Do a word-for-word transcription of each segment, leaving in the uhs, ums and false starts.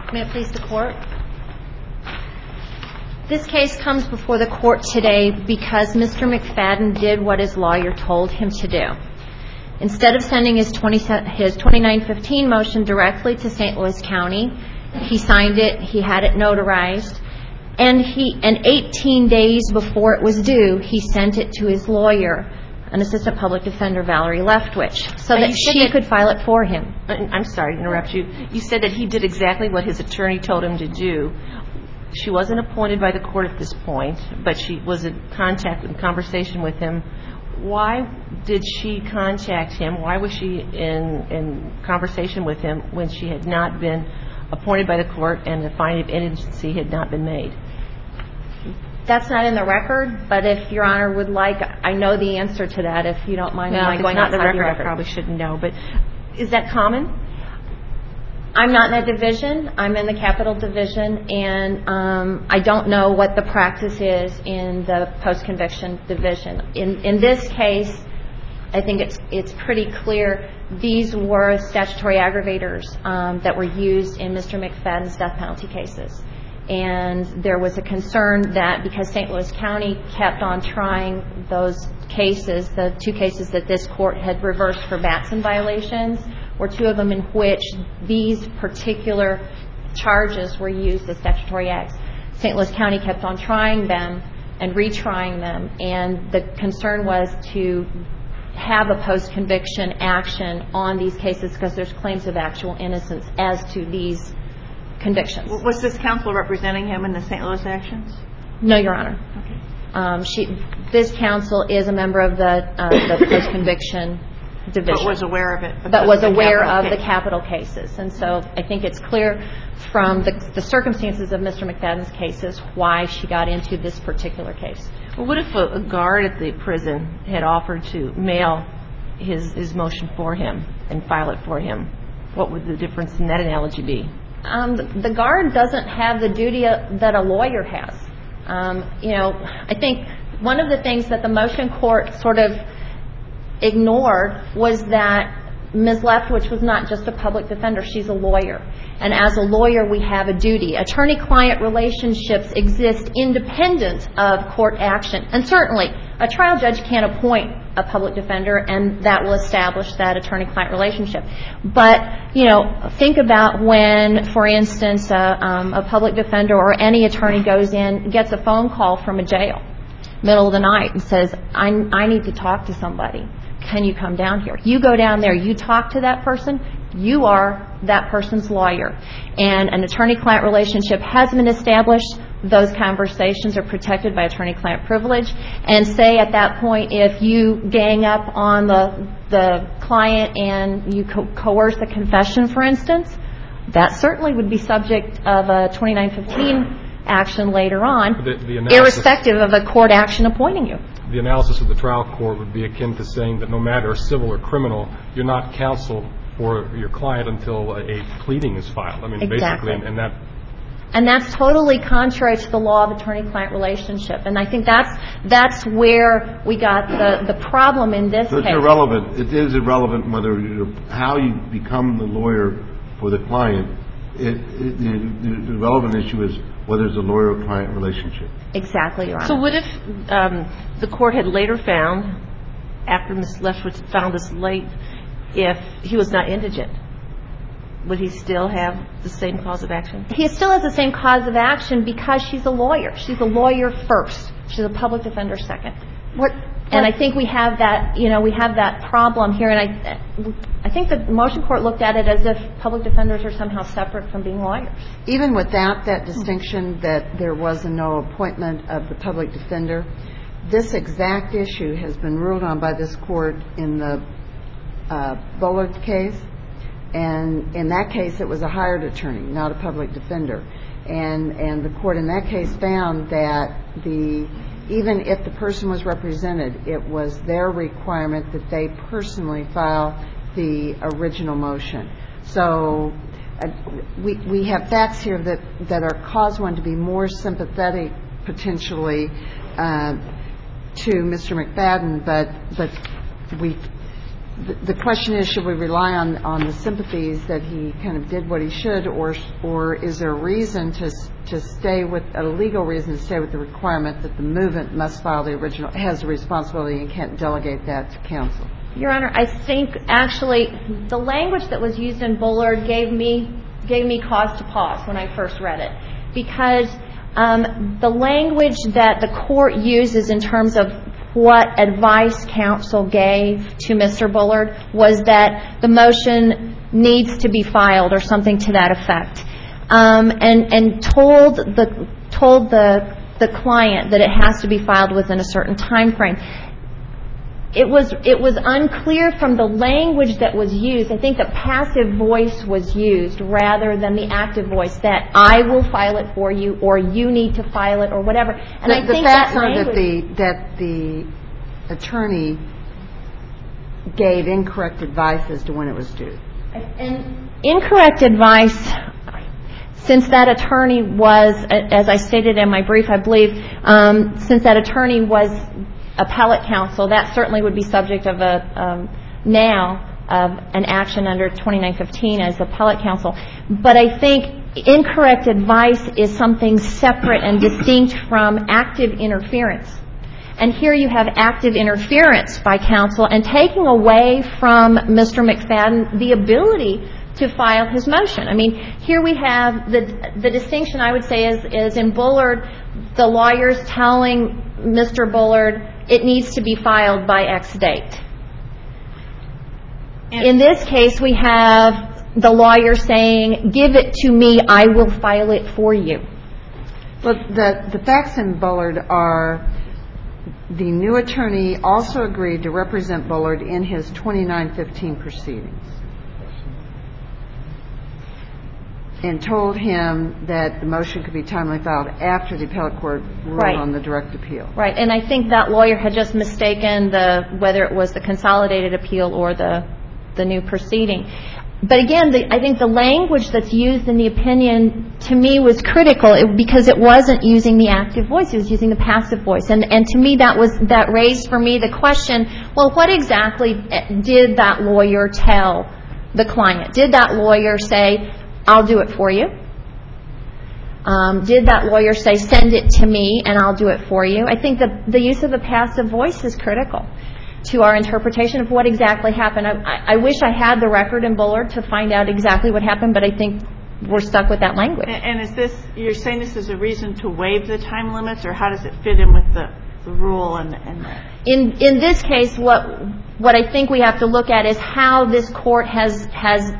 May it please the Court? This case comes before the Court today because Mister McFadden did what his lawyer told him to do. Instead of sending his twenty-nine fifteen motion directly to Saint Louis County, he signed it, he had it notarized, and he, and eighteen days before it was due, he sent it to his lawyer, an Assistant Public Defender, Valerie Leftwich, so that she could file it for him. I'm sorry to interrupt you. You said that he did exactly what his attorney told him to do. She wasn't appointed by the court at this point, but she was in contact and conversation with him. Why did she contact him? Why was she in, in conversation with him when she had not been appointed by the court and the finding of indigency had not been made? That's not in the record, but if Your Honor would like, I know the answer to that. If you don't mind, no, am I going outside the record, record? I probably shouldn't know. But is that common? I'm not in a division. I'm in the Capital Division, and um, I don't know what the practice is in the post-conviction division. In in this case, I think it's it's pretty clear these were statutory aggravators um, that were used in Mister McFadden's death penalty cases. And there was a concern that because Saint Louis County kept on trying those cases, the two cases that this court had reversed for Batson violations, were two of them in which these particular charges were used as statutory acts. Saint Louis County kept on trying them and retrying them, and the concern was to have a post-conviction action on these cases because there's claims of actual innocence as to these convictions. Was this counsel representing him in the Saint Louis actions? No, Your Honor. Okay. Um, she, this counsel is a member of the, uh, the post-conviction division. But was aware of it. But was aware of the capital cases. And so I think it's clear from the, the circumstances of Mister McFadden's cases why she got into this particular case. Well, what if a, a guard at the prison had offered to mail his, his motion for him and file it for him? What would the difference in that analogy be? Um, the, the guard doesn't have the duty that a lawyer has. Um, you know, I think one of the things that the motion court sort of ignored was that Miz Leftwich was not just a public defender, she's a lawyer. And as a lawyer, we have a duty. Attorney-client relationships exist independent of court action. And certainly, a trial judge can't appoint a public defender, and that will establish that attorney-client relationship. But, you know, think about when, for instance, a, um, a public defender or any attorney goes in, gets a phone call from a jail, middle of the night, and says, I, I need to talk to somebody. Can you come down here? You go down there, you talk to that person, you are that person's lawyer. And an attorney-client relationship has been established. Those conversations are protected by attorney-client privilege. And say at that point, if you gang up on the, the client and you co- coerce a confession, for instance, that certainly would be subject of a twenty-nine fifteen action later on, the, the analysis, irrespective of a court action appointing you. The analysis of the trial court would be akin to saying that no matter civil or criminal, you're not counsel for your client until a, a pleading is filed. I mean, exactly. basically, and that. And that's totally contrary to the law of attorney-client relationship. And I think that's that's where we got the, the problem in this so case. It's irrelevant. It is irrelevant whether you, how you become the lawyer for the client. It, it, the, the relevant issue is whether it's a lawyer-client relationship. Exactly, Your Honor. So what if um, the court had later found, after Miz Leftwich found this late, if he was not indigent? Would he still have the same cause of action? He still has the same cause of action because she's a lawyer. She's a lawyer first. She's a public defender second. What? And I think we have that, you know, we have that problem here. And I, I think the motion court looked at it as if public defenders are somehow separate from being lawyers. Even without that distinction that there was a no appointment of the public defender, this exact issue has been ruled on by this court in the uh, Bullard case. And in that case, it was a hired attorney, not a public defender. And and the court in that case found that the even if the person was represented, it was their requirement that they personally file the original motion. So uh, we we have facts here that, that are cause one to be more sympathetic potentially uh, to Mister McFadden, but but we the question is, should we rely on, on the sympathies that he kind of did what he should, or or is there a reason to to stay with, a legal reason to stay with the requirement that the movement must file the original, has a responsibility and can't delegate that to counsel? Your Honor, I think actually the language that was used in Bullard gave me gave me cause to pause when I first read it, because um, the language that the court uses in terms of what advice counsel gave to Mister Bullard was that the motion needs to be filed or something to that effect, um, and and told the told the the client that it has to be filed within a certain time frame. It was it was unclear from the language that was used. I think the passive voice was used rather than the active voice, that I will file it for you, or you need to file it, or whatever. And the, I the think facts that are language, that the that the attorney gave incorrect advice as to when it was due. and incorrect advice. Since that attorney was, as I stated in my brief, I believe, um, since that attorney was appellate counsel, that certainly would be subject of a um, now of an action under twenty-nine fifteen as appellate counsel. But I think incorrect advice is something separate and distinct from active interference. And here you have active interference by counsel and taking away from Mister McFadden the ability to file his motion. I mean, here we have the the distinction, I would say, is, is in Bullard, the lawyers telling Mister Bullard it needs to be filed by X date. In this case, we have the lawyer saying, give it to me, I will file it for you. Well, the, the facts in Bullard are the new attorney also agreed to represent Bullard in his twenty-nine fifteen proceedings and told him that the motion could be timely filed after the appellate court ruled Right. on the direct appeal. Right, and I think that lawyer had just mistaken the whether it was the consolidated appeal or the the new proceeding. But again, the, I think the language that's used in the opinion to me was critical it, because it wasn't using the active voice; it was using the passive voice. And and to me, that was that raised for me the question: well, what exactly did that lawyer tell the client? Did that lawyer say, I'll do it for you? Um, did that lawyer say, send it to me and I'll do it for you? I think the, the use of the passive voice is critical to our interpretation of what exactly happened. I, I wish I had the record in Bullard to find out exactly what happened, but I think we're stuck with that language. And, and is this, you're saying this is a reason to waive the time limits, or how does it fit in with the, the rule? And, and the... In in this case, what what I think we have to look at is how this court has has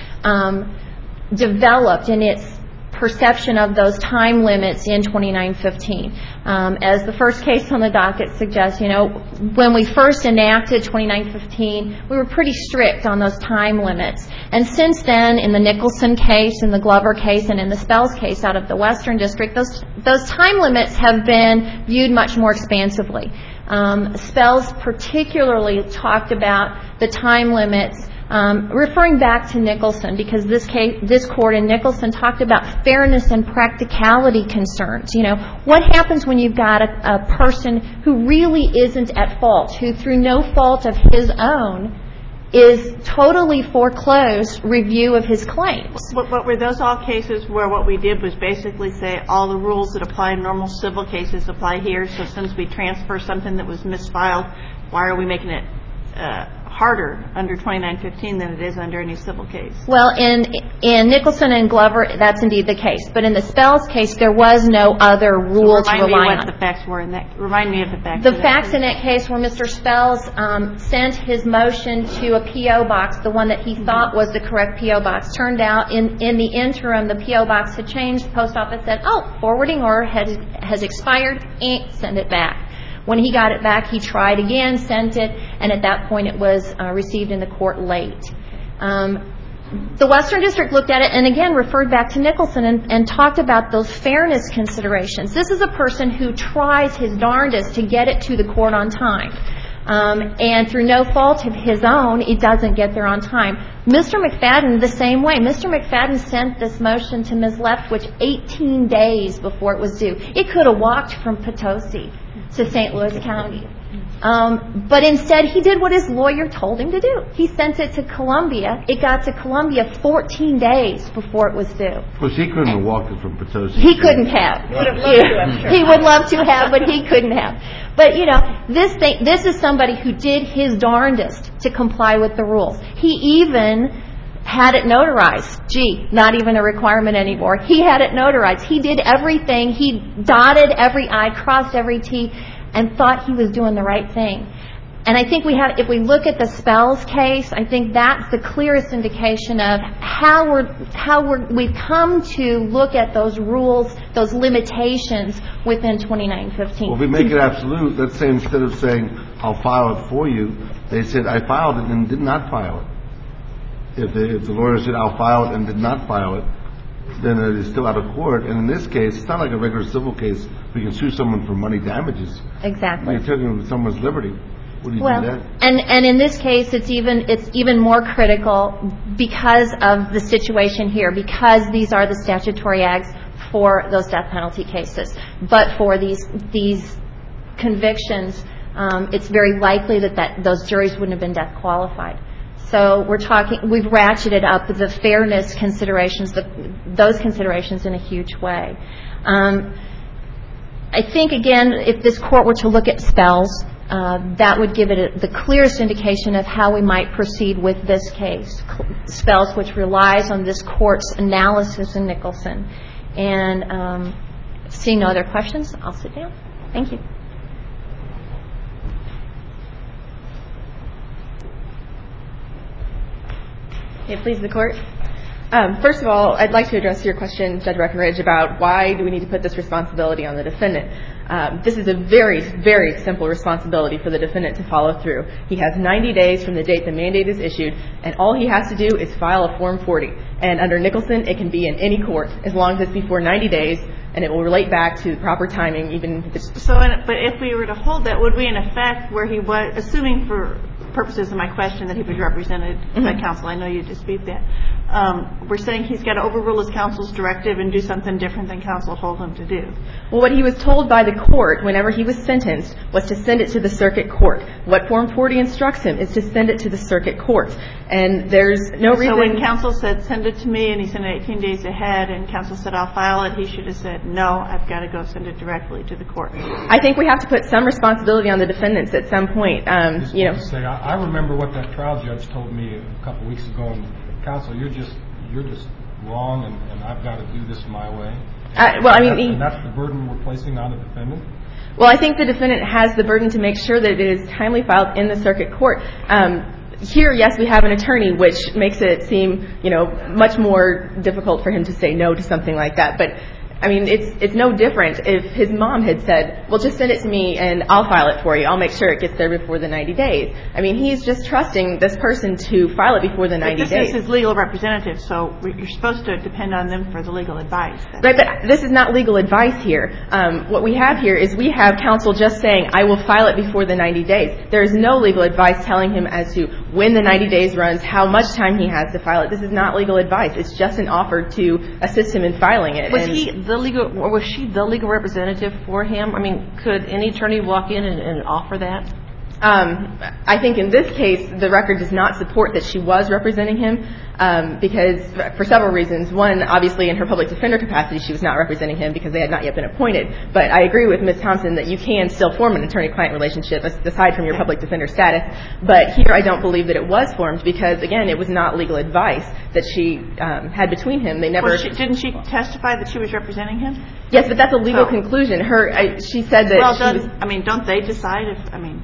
um, developed in its perception of those time limits in twenty-nine fifteen. Um, as the first case on the docket suggests, you know, when we first enacted twenty-nine fifteen, we were pretty strict on those time limits. And since then, in the Nicholson case, in the Glover case, and in the Spells case out of the Western District, those those time limits have been viewed much more expansively. Um, Spells particularly talked about the time limits, Um, referring back to Nicholson, because this case, this court in Nicholson talked about fairness and practicality concerns. You know, what happens when you've got a, a person who really isn't at fault, who through no fault of his own is totally foreclosed review of his claims? What, what were those all cases where what we did was basically say all the rules that apply in normal civil cases apply here, so since we transfer something that was misfiled, why are we making it uh, harder under twenty-nine fifteen than it is under any civil case? Well, in in Nicholson and Glover, that's indeed the case. But in the Spells case, there was no other rule so to remind rely me on. what the facts were in that. Remind me of the facts. The in facts that in that case were Mister Spells um, sent his motion to a P O box, the one that he thought was the correct P O box. Turned out, in, in the interim, the P O box had changed. The post office said, oh, forwarding order has, has expired. Eh, send it back. When he got it back, he tried again, sent it, and at that point it was uh, received in the court late. Um, the Western District looked at it and again referred back to Nicholson and, and talked about those fairness considerations. This is a person who tries his darndest to get it to the court on time. Um, and through no fault of his own, it doesn't get there on time. Mister McFadden, the same way. Mister McFadden sent this motion to Miz Leftwich eighteen days before it was due. It could have walked from Potosi to Saint Louis County Um, but instead, he did what his lawyer told him to do. He sent it to Columbia. It got to Columbia fourteen days before it was due. Of course, he couldn't have walked it from Potosi. He couldn't have. Would have loved to, I'm sure. He would love to have, but he couldn't have. But, you know, this thing, this is somebody who did his darndest to comply with the rules. He even had it notarized. Gee, not even a requirement anymore. He had it notarized. He did everything. He dotted every I, crossed every T, and thought he was doing the right thing. And I think we have, if we look at the Spells case, I think that's the clearest indication of how we're, how we're, we've come to look at those rules, those limitations within twenty-nine fifteen. Well, if we make it absolute, let's say instead of saying, I'll file it for you, they said, I filed it and did not file it. If the, if the lawyer said, I'll file it and did not file it, then it is still out of court. And in this case, it's not like a regular civil case. We can sue someone for money damages. Exactly. You're taking someone's liberty. What do you Well, do that? and and in this case, it's even it's even more critical because of the situation here, because these are the statutory acts for those death penalty cases. But for these these convictions, um, it's very likely that, that those juries wouldn't have been death qualified. So we're talking, we've ratcheted up the fairness considerations, the, those considerations in a huge way. Um, I think, again, if this court were to look at Spells, uh, that would give it a, the clearest indication of how we might proceed with this case. Spells, which relies on this court's analysis in Nicholson. And um, seeing no other questions, I'll sit down. Thank you. May it please the Court. Um, first of all, I'd like to address your question, Judge Breckenridge, about why do we need to put this responsibility on the defendant. Um, this is a very, very simple responsibility for the defendant to follow through. He has ninety days from the date the mandate is issued, and all he has to do is file a Form forty. And under Nicholson, it can be in any court as long as it's before ninety days, and it will relate back to the proper timing, even if it's... So, in, but if we were to hold that, would we in effect, where he was, assuming for purposes of my question that he was represented mm-hmm. by counsel, I know you dispute that, um, we're saying he's got to overrule his counsel's directive and do something different than counsel told him to do. Well, what he was told by the court whenever he was sentenced was to send it to the circuit court. What Form forty instructs him is to send it to the circuit court. And there's no reason... So when counsel said, send it to me, and he sent it eighteen days ahead, and counsel said, I'll file it, he should have said, no, I've got to go send it directly to the court. I think we have to put some responsibility on the defendants at some point. Um, you know, say, I, I remember what that trial judge told me a couple weeks ago, and counsel, you're just you're just wrong, and, and I've got to do this my way. Uh, well, I mean, that's, he, and that's the burden we're placing on the defendant. Well, I think the defendant has the burden to make sure that it is timely filed in the circuit court. Um, Here, yes, we have an attorney, which makes it seem, you know, much more difficult for him to say no to something like that. But, I mean, it's it's no different if his mom had said, well, just send it to me and I'll file it for you. I'll make sure it gets there before the ninety days. I mean, he's just trusting this person to file it before the ninety days. days. This is his legal representative, so you're supposed to depend on them for the legal advice. Right, but this is not legal advice here. Um, what we have here is we have counsel just saying, I will file it before the ninety days. There is no legal advice telling him as to when the ninety days runs, how much time he has to file it. This is not legal advice. It's just an offer to assist him in filing it. Was and he the legal, or was she the legal representative for him? I mean, could any attorney walk in and, and offer that? Um, I think in this case, the record does not support that she was representing him um, because for several reasons. One, obviously, in her public defender capacity, she was not representing him because they had not yet been appointed. But I agree with Miz Thompson that you can still form an attorney-client relationship aside from your public defender status. But here, I don't believe that it was formed because, again, it was not legal advice that she um, had between him. They never. Well, she, didn't she testify that she was representing him? Yes, but that's a legal oh. conclusion. Her, I, she said that. Well, she does, was, I mean, don't they decide if? I mean.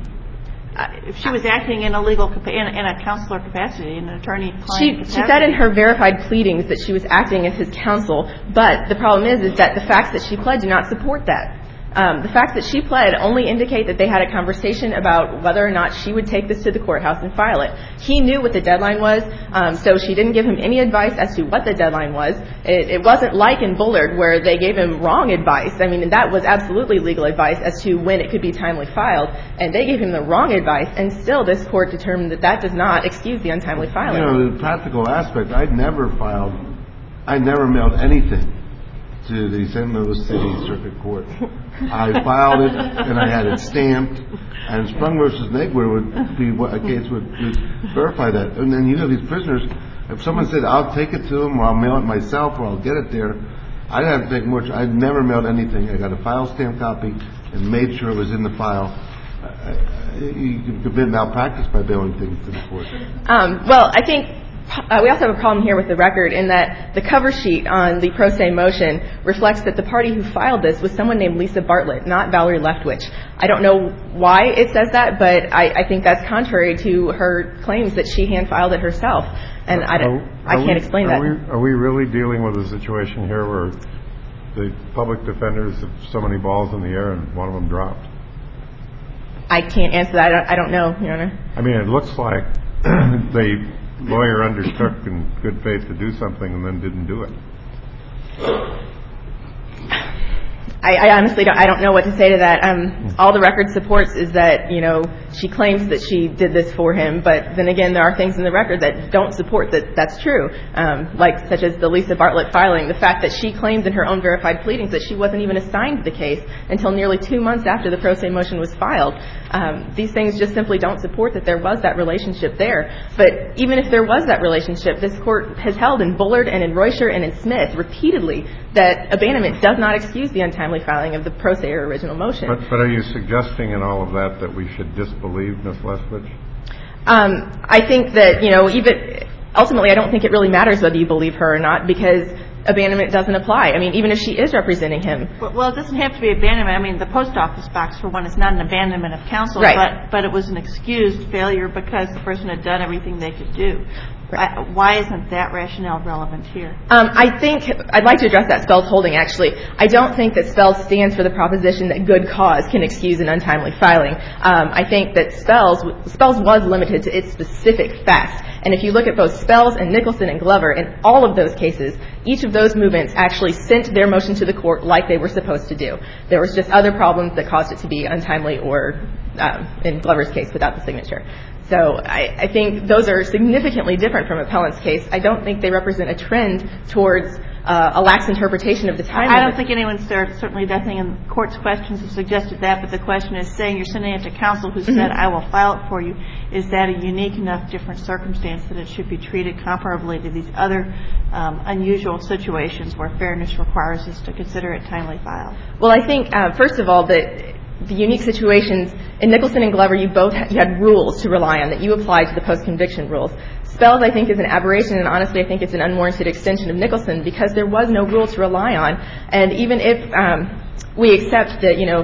If she was acting in a legal in, in a counselor capacity, in an attorney-client she, capacity. She said in her verified pleadings that she was acting as his counsel, but the problem is, is that the facts that she pled do not support that. Um, the facts that she pled only indicate that they had a conversation about whether or not she would take this to the courthouse and file it. He knew what the deadline was, um, so she didn't give him any advice as to what the deadline was. It, it wasn't like in Bullard where they gave him wrong advice. I mean, that was absolutely legal advice as to when it could be timely filed, and they gave him the wrong advice, and still this court determined that that does not excuse the untimely filing. You know, the practical aspect, I never filed, I never mailed anything to the Saint Louis City Circuit Court. I filed it, and I had it stamped, and Sprung versus Negler would be what a case would, would verify that. And then you have these prisoners. If someone said, I'll take it to them, or I'll mail it myself, or I'll get it there, I didn't have to take much. I never mailed anything. I got a file stamp copy and made sure it was in the file. Uh, you can commit malpractice by mailing things to the court. Um, well, I think uh, we also have a problem here with the record in that the cover sheet on the pro se motion reflects that the party who filed this was someone named Lisa Bartlett, not Valerie Leftwich. I don't know why it says that, but I, I think that's contrary to her claims that she hand filed it herself. And I, don't, are, I can't we, explain are that. We, are we really dealing with a situation here where the public defenders have so many balls in the air and one of them dropped? I can't answer that. I don't, I don't know, Your Honor. I mean, it looks like the lawyer undertook in good faith to do something and then didn't do it. I, I honestly don't, I don't know what to say to that. Um, all the record supports is that, you know, she claims that she did this for him, but then again, there are things in the record that don't support that that's true, um, like such as the Lisa Bartlett filing. The fact that she claims in her own verified pleadings that she wasn't even assigned the case until nearly two months after the pro se motion was filed. Um, these things just simply don't support that there was that relationship there. But even if there was that relationship, this court has held in Bullard and in Reuscher and in Smith repeatedly that abandonment does not excuse the untimely filing of the pro se or original motion. But, but are you suggesting in all of that that we should disbelieve Miz Leftwich? Um, I think that, you know, even ultimately I don't think it really matters whether you believe her or not, because abandonment doesn't apply. I mean, even if she is representing him. Well, well, it doesn't have to be abandonment. I mean, the post office box, for one, is not an abandonment of counsel, right. but, but it was an excused failure because the person had done everything they could do. I, why isn't that rationale relevant here? Um, I think I'd like to address that Spell's holding, actually. I don't think that Spell's stands for the proposition that good cause can excuse an untimely filing. Um, I think that Spell's, Spell's was limited to its specific facts. And if you look at both Spell's and Nicholson and Glover, in all of those cases, each of those movements actually sent their motion to the court like they were supposed to do. There was just other problems that caused it to be untimely or, um, in Glover's case, without the signature. So I, I think those are significantly different from Appellant's case. I don't think they represent a trend towards uh, a lax interpretation of the time limit. I don't think anyone's there. Certainly nothing in the court's questions has suggested that, but the question is saying you're sending it to counsel who said, mm-hmm. I will file it for you. Is that a unique enough different circumstance that it should be treated comparably to these other um, unusual situations where fairness requires us to consider it timely filed? Well, I think, uh, first of all, that the unique situations in Nicholson and Glover, you both had, you had rules to rely on that you applied to the post-conviction rules. Spell's, I think, is an aberration, and honestly, I think it's an unwarranted extension of Nicholson because there was no rule to rely on. And even if um, we accept that, you know,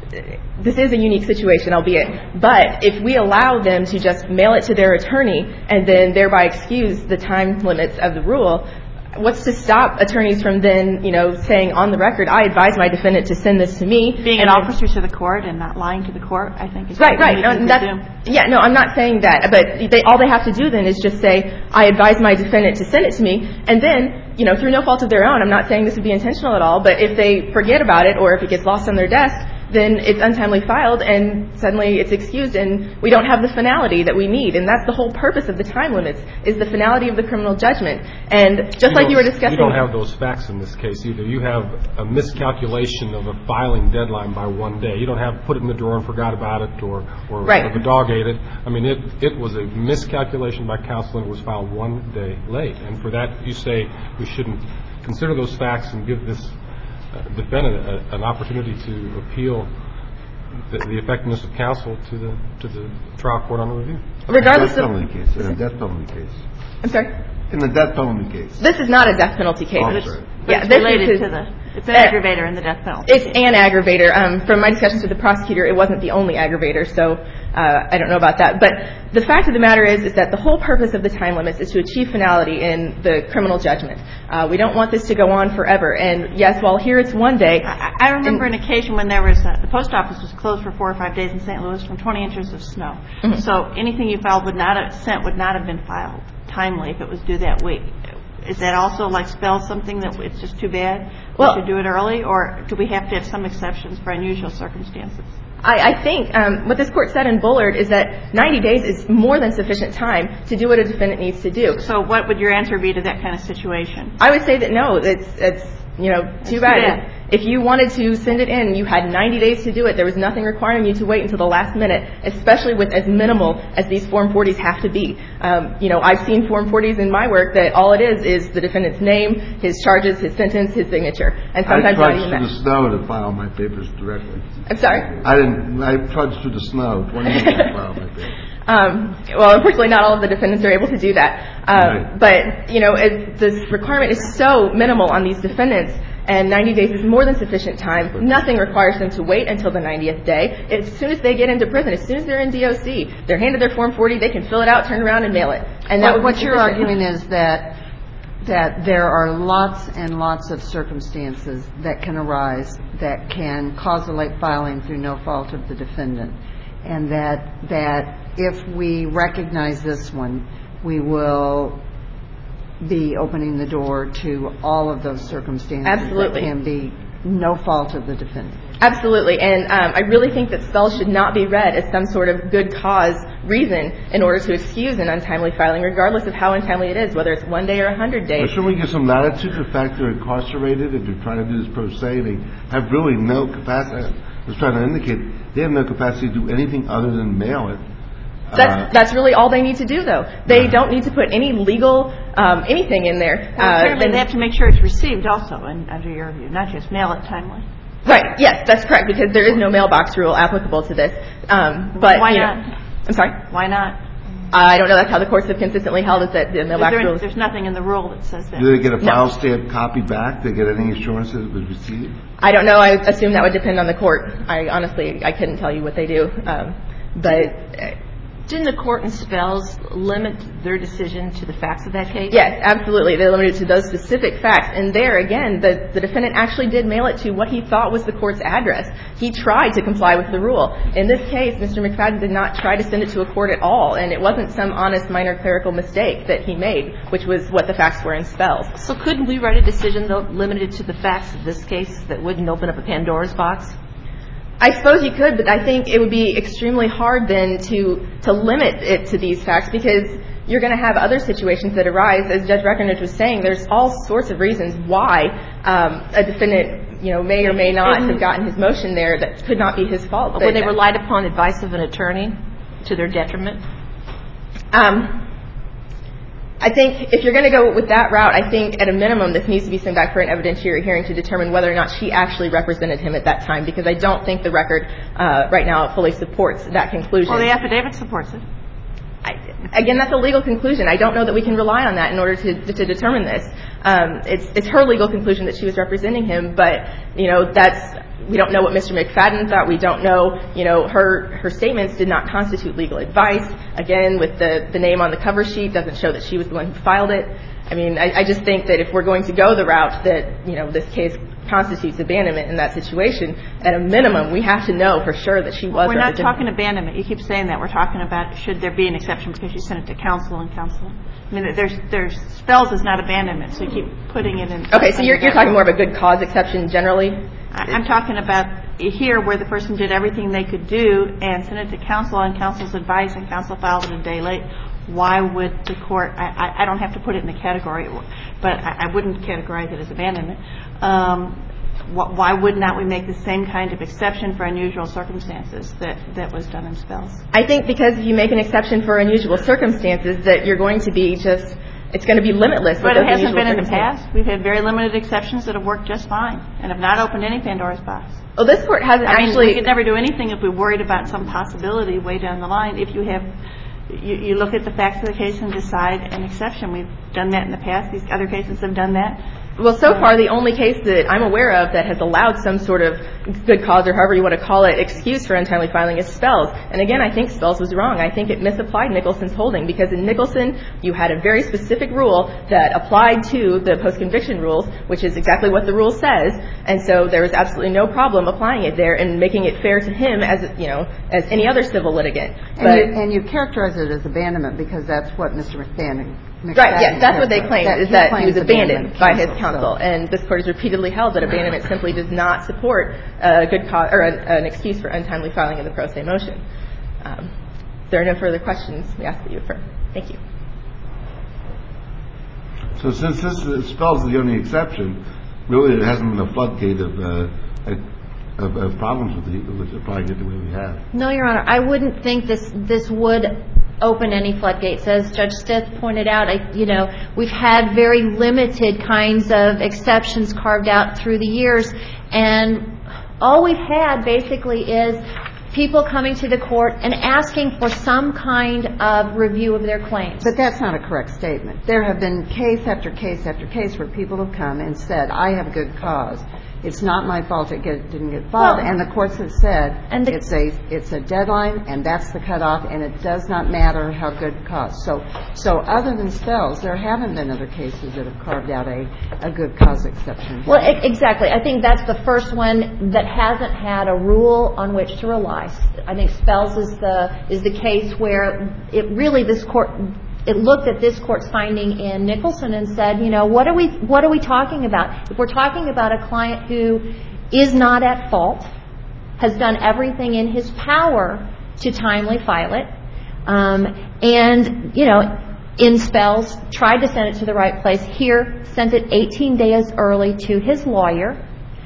this is a unique situation, albeit, but if we allow them to just mail it to their attorney and then thereby excuse the time limits of the rule, what's to stop attorneys from then, you know, saying on the record, I advise my defendant to send this to me. Being an officer to the court and not lying to the court, I think is right, right. No, that's, yeah, no, I'm not saying that, but they, all they have to do then is just say, I advise my defendant to send it to me, and then, you know, through no fault of their own, I'm not saying this would be intentional at all, but if they forget about it or if it gets lost on their desk, then it's untimely filed and suddenly it's excused and we don't have the finality that we need. And that's the whole purpose of the time limits, is the finality of the criminal judgment. And just you like you were discussing... You don't have those facts in this case either. You have a miscalculation of a filing deadline by one day. You don't have put it in the drawer and forgot about it or, or, right. or the dog ate it. I mean, it, it was a miscalculation by counsel and it was filed one day late. And for that, you say we shouldn't consider those facts and give this defendant a, an opportunity to appeal the, the effectiveness of counsel to the to the trial court on the review. Regardless in of case, in a death penalty case. I'm sorry. In the death penalty case. This is not a death penalty case. Oh, it's, sorry. But yeah, it's this related is to the. It's an aggravator in the death penalty. It's an aggravator. Um, from my discussions with the prosecutor, it wasn't the only aggravator, so uh, I don't know about that. But the fact of the matter is, is that the whole purpose of the time limits is to achieve finality in the criminal judgment. Uh, we don't want this to go on forever. And yes, while here it's one day. I, I remember an occasion when there was a, the post office was closed for four or five days in Saint Louis from twenty inches of snow. Mm-hmm. So anything you filed would not have sent would not have been filed timely if it was due that week. Is that also like spell something that it's just too bad? Well, we should do it early, or do we have to have some exceptions for unusual circumstances? I, I think um, what this court said in Bullard is that ninety days is more than sufficient time to do what a defendant needs to do. So what would your answer be to that kind of situation? I would say that no, it's, it's you know, too too bad. bad. If you wanted to send it in, you had ninety days to do it. There was nothing requiring you to wait until the last minute, especially with as minimal as these Form forties have to be. Um, you know, I've seen Form forties in my work that all it is is the defendant's name, his charges, his sentence, his signature, and sometimes I not trudged even through that. the snow to file my papers directly. I'm sorry? I didn't. I trudged through the snow twenty minutes to file my papers. Um, well, unfortunately, not all of the defendants are able to do that. Um, Right. But, you know, it, this requirement is so minimal on these defendants, and ninety days is more than sufficient time. Nothing requires them to wait until the ninetieth day. As soon as they get into prison, as soon as they're in D O C, they're handed their Form forty, they can fill it out, turn around, and mail it. And that What, would what be you're sufficient. arguing is that that there are lots and lots of circumstances that can arise that can cause a late filing through no fault of the defendant, and that that if we recognize this one, we will be opening the door to all of those circumstances Absolutely. that can be no fault of the defendant. Absolutely, and um, I really think that spells should not be read as some sort of good cause reason in order to excuse an untimely filing, regardless of how untimely it is, whether it's one day or a hundred days. But shouldn't we give some latitude to the fact they're incarcerated and they're trying to do this pro se? They have really no capacity. I was trying to indicate they have no capacity to do anything other than mail it. That's, Uh, that's really all they need to do, though. They don't need to put any legal um, anything in there. Well, Uh, apparently then- they have to make sure it's received also, and under your view, not just mail it timely. Right. Yes, that's correct, because there is no mailbox rule applicable to this. Um, but Why you know, not? I'm sorry. Why not? I don't know. That's how the courts have consistently held it, that the Is mailbox there any- rule. is- there's nothing in the rule that says that. Do they get a No. file stamp copy back? Do they get any assurance that it was received? I don't know. I assume that would depend on the court. I honestly, I couldn't tell you what they do. Um, but uh, Didn't the court in Spells limit their decision to the facts of that case? yes, absolutely. They limited it to those specific facts. And there, again, the, the defendant actually did mail it to what he thought was the court's address. He tried to comply with the rule. In this case, Mister McFadden did not try to send it to a court at all, and it wasn't some honest minor clerical mistake that he made, which was what the facts were in Spells. So couldn't we write a decision, though, limited to the facts of this case that wouldn't open up a Pandora's box? I suppose you could, but I think it would be extremely hard then to to limit it to these facts, because you're going to have other situations that arise. As Judge Breckenridge was saying, there's all sorts of reasons why um, a defendant, you know, may or may not have gotten his motion there that could not be his fault. When they relied upon advice of an attorney to their detriment? Um, I think if you're going to go with that route, I think at a minimum this needs to be sent back for an evidentiary hearing to determine whether or not she actually represented him at that time, because I don't think the record uh, right now fully supports that conclusion. Well, the affidavit supports it. I, again, that's a legal conclusion. I don't know that we can rely on that in order to to determine this. Um, it's it's her legal conclusion that she was representing him, but you know that's we don't know what Mister McFadden thought. We don't know. You know, her her statements did not constitute legal advice. Again, with the the name on the cover sheet doesn't show that she was the one who filed it. I mean, I, I just think that if we're going to go the route that you know this case constitutes abandonment in that situation, at a minimum, we have to know for sure that she was. We're not representing talking him. abandonment. You keep saying that. We're talking about should there be an exception because you sent it to counsel and counsel. I mean, there's there's Spells is not abandonment, so you keep putting it in. Okay, so you're you're talking more of a good cause exception generally. I- I'm talking about here where the person did everything they could do and sent it to counsel on counsel's advice and counsel filed it a day late. Why would the court, I, I, I don't have to put it in the category, but I, I wouldn't categorize it as abandonment. Um, wh- why would not we make the same kind of exception for unusual circumstances that, that was done in Spells? I think because if you make an exception for unusual circumstances, that you're going to be just, it's going to be limitless. But with it those hasn't unusual been in the circumstances. past. We've had very limited exceptions that have worked just fine and have not opened any Pandora's box. Well, this court hasn't I mean, actually. we could never do anything if we worried about some possibility way down the line. If you have, you, you look at the facts of the case and decide an exception. We've done that in the past. These other cases have done that. Well, so far, the only case that I'm aware of that has allowed some sort of good cause, or however you want to call it, excuse for untimely filing is Spells. And again, I think Spells was wrong. I think it misapplied Nicholson's holding, because in Nicholson, you had a very specific rule that applied to the post-conviction rules, which is exactly what the rule says. And so there was absolutely no problem applying it there and making it fair to him as, you know, as any other civil litigant. But, And you, and you characterize it as abandonment because that's what Mister McFadden. McFadden right, yes, that's what they characterized. claim, is he that he claims was abandoned abandonment by his counsel, counsel. so- And this court has repeatedly held that abandonment simply does not support a good cause, or an, an excuse for untimely filing of the pro se motion. Um, if there are no further questions, we ask that you affirm. Thank you. So since this is, Spells is the only exception, really there hasn't been a floodgate of, uh, of, of problems with the, with the project the way we have. No, Your Honor, I wouldn't think this this would open any floodgates. As Judge Stith pointed out, I, you know, we've had very limited kinds of exceptions carved out through the years, and all we've had basically is people coming to the court and asking for some kind of review of their claims. But that's not a correct statement. There have been case after case after case where people have come and said, I have a good cause. It's not my fault it get, didn't get filed. Well, and the courts have said and the, it's a it's a deadline, and that's the cutoff, and it does not matter how good cause. So, so other than Spells, there haven't been other cases that have carved out a, a good cause exception. Well, e- exactly. I think that's the first one that hasn't had a rule on which to rely. I think Spells is the is the case where it really this court. It looked at this court's finding in Nicholson and said, you know, what are we what are we talking about? If we're talking about a client who is not at fault, has done everything in his power to timely file it, um, and, you know, in Spells, tried to send it to the right place. Here, sent it eighteen days early to his lawyer.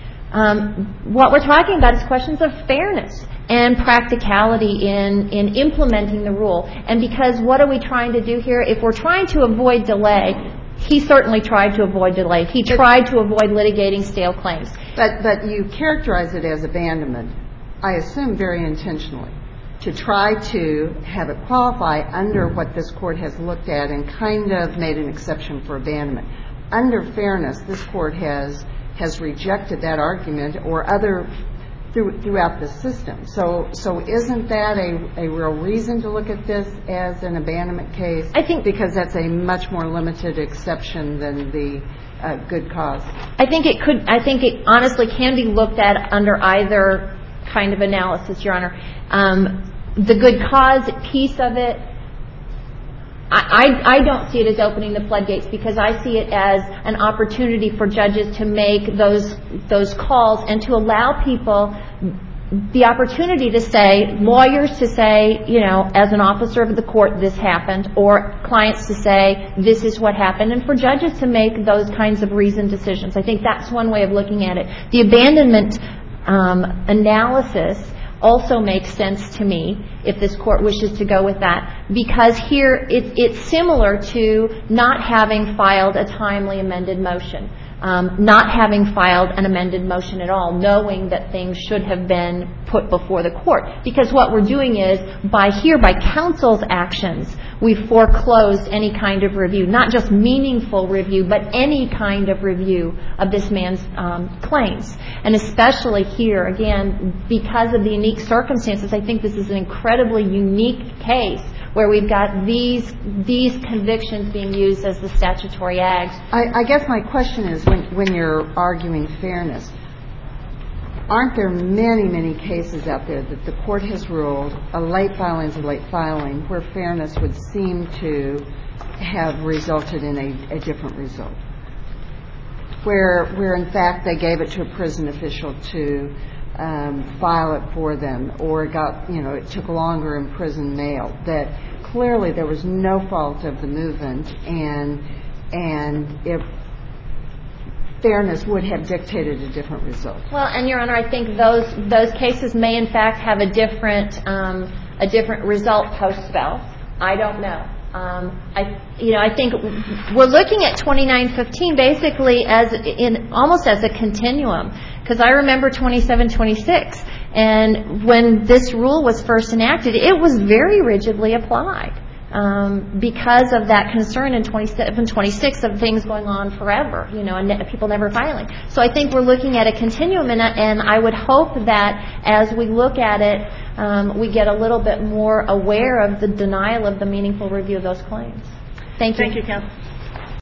Um, what we're talking about is questions of fairness and practicality in, in implementing the rule. And because what are we trying to do here? If we're trying to avoid delay, he certainly tried to avoid delay. He tried to avoid litigating stale claims. But, but you characterize it as abandonment, I assume very intentionally, to try to have it qualify under what this court has looked at and kind of made an exception for abandonment. Under fairness, this court has has rejected that argument or other through, throughout the system. So so isn't that a, a real reason to look at this as an abandonment case? I think because that's a much more limited exception than the uh, good cause. I think it could. I think it honestly can be looked at under either kind of analysis, Your Honor. Um, the good cause piece of it, I, I, I don't see it as opening the floodgates because I see it as an opportunity for judges to make those those calls and to allow people the opportunity to say, lawyers to say, you know, as an officer of the court, this happened, or clients to say, this is what happened, and for judges to make those kinds of reasoned decisions. I think that's one way of looking at it. The abandonment um, analysis also makes sense to me if this court wishes to go with that, because here it, it's similar to not having filed a timely amended motion, um, not having filed an amended motion at all, knowing that things should have been put before the court. Because what we're doing is, by here, by counsel's actions, we've foreclosed any kind of review, not just meaningful review, but any kind of review of this man's um, claims. And especially here, again, because of the unique circumstances, I think this is an incredibly unique case where we've got these these convictions being used as the statutory ags. I, I guess my question is, when, when you're arguing fairness, aren't there many, many cases out there that the court has ruled a late filing is a late filing where fairness would seem to have resulted in a, a different result? Where, where in fact they gave it to a prison official to um, file it for them, or it got, you know, it took longer in prison mail. That clearly there was no fault of the movement, and and if fairness would have dictated a different result. Well, and Your Honor, I think those those cases may in fact have a different um, a different result post-Spells. I don't know. Um, I, you know, I think we're looking at twenty-nine fifteen basically as in almost as a continuum, because I remember twenty-seven twenty-six, and when this rule was first enacted, it was very rigidly applied um, because of that concern in twenty-seven twenty-six of things going on forever, you know, and ne- people never filing. So I think we're looking at a continuum, and, and I would hope that as we look at it, Um, we get a little bit more aware of the denial of the meaningful review of those claims. Thank you. Thank you, counsel.